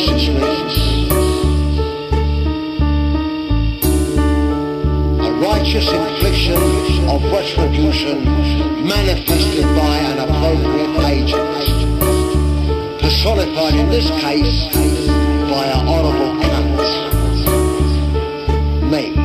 streets. A righteous infliction of retribution manifested by an appropriate agent, personified in this case by an honourable cunt. Me.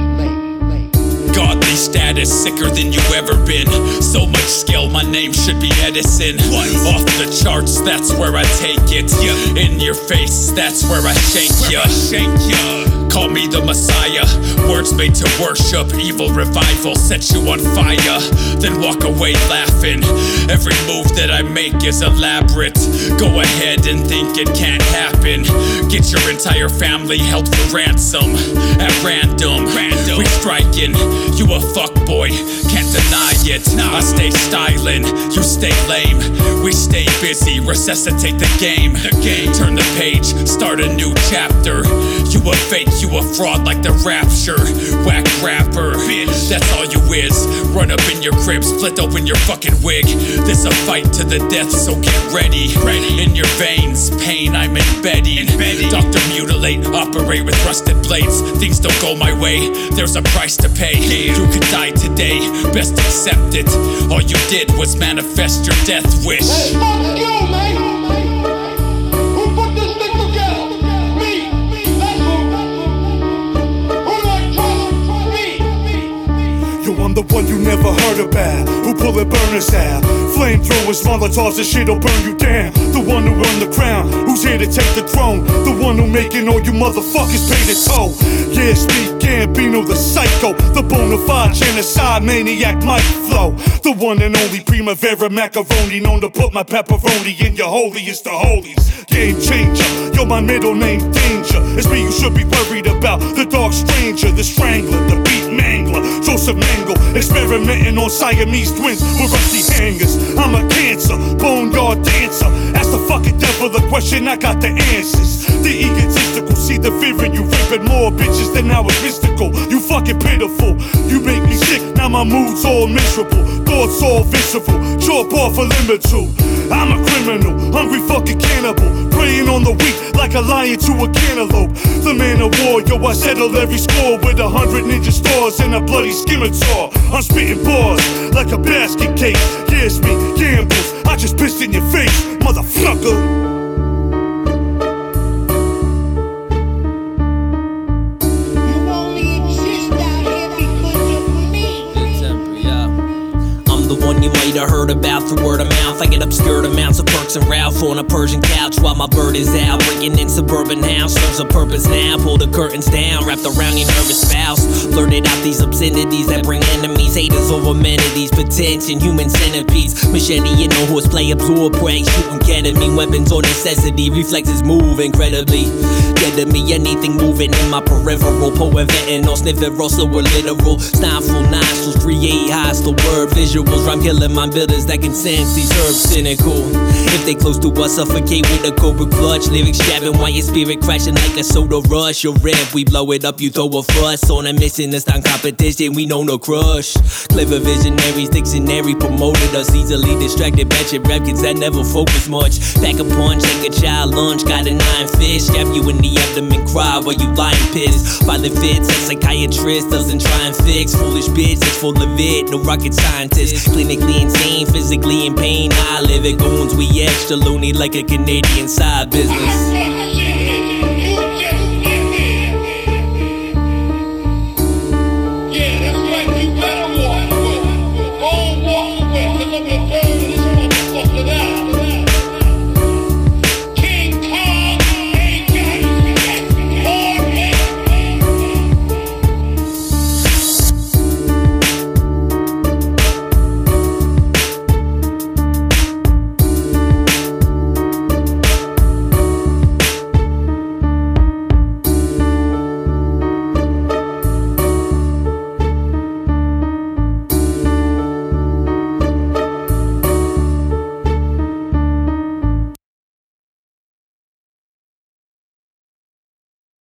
Godly status, sicker than you ever been. So much skill, my name should be Edison. Off the charts, that's where I take it. In your face, that's where I shake ya. Call me the Messiah. Words made to worship, evil revival set you on fire. Then walk away laughing. Every move that I make is elaborate. Go ahead and think it can't happen. Get your entire family held for ransom at random. We striking, you a fuckboy, can't deny it. I stay styling, you stay lame. We stay busy, resuscitate the game. Turn the page, start a new chapter. You a fake, you a fraud like the rapture. Whack rapper, bitch, that's all you is. Run up in your crib, split open your fucking wig. This a fight to the death, so get ready. In your veins, pain I'm embedding. Doctor mutilate, operate with rusted blades. Things don't go my way, there's a price to pay. You could die today, best accept it. All you did was manifest your death wish. Hey, fuck you, man! Who put this thing together? Me! That's who I trust? Me! Yo, I'm the one you never heard about. Who bullet burners out? Flamethrowers, Molotovs, and shit'll burn you down. The one who earned the crown, who's here to take the throne. The one who making all you motherfuckers pay the toll. Yeah, speak Gambino, the psycho. The bona fide genocide maniac Mike Flow. The one and only Primavera macaroni, known to put my pepperoni in your holiest of holies. Game changer, yo, my middle name Danger. It's me you should be worried about. The dark stranger, the strangler, the beat mangler. Joseph Mangle, experimenting on Siamese twins with rusty hangers. I'm a cancer, boneyard dancer. Ask the fucking devil the question, I got the answers. The egotistical, see the fear in you, raping more bitches than I was mystical. You fucking pitiful, you make me sick, now my mood's all miserable. Thoughts all visceral, chop off a limb or two. I'm a criminal, hungry fucking cannibal. Preying on the weak like a lion to a cantaloupe. The man of war, yo, I settle every score with 100 ninja stars and a bloody scimitar. I'm spitting bars like a basket case. Yeah, it's me, gambles, I just pissed in your face, motherfucker. You might have heard about through word of mouth. I get obscured amounts of perks and Ralph on a Persian couch while my bird is out, breaking in suburban house. Serves a purpose now, pull the curtains down, wrapped around your nervous spouse. Blurted out these obscenities that bring enemies, haters over amenities, potential human centipedes. Machete in a horseplay, absorb prey, shooting ketamine, weapons on necessity, reflexes move incredibly. Dead to me, anything moving in my peripheral, poet venting or sniffing Russell or literal. Snifeful nostrils create hostile word visuals. I'm killing my builders that can sense these herbs cynical. If they close to us, suffocate with a cobra clutch. Lyrics jabbing while your spirit crashing like a soda rush. Your rap, we blow it up, you throw a fuss. On a mission, it's not competition, we know no crush. Clever visionaries, dictionary promoted us. Easily distracted, batchet rap kids that never focus much. Pack a punch, take a child lunch, got a 9 fish. Stab you in the abdomen, cry while you lying pissed. Violent fits, a psychiatrist doesn't try and fix. Foolish bitch, it's full of it, no rocket scientist. Clinically insane, physically in pain. I live it, goons, we extra loony like a Canadian side business.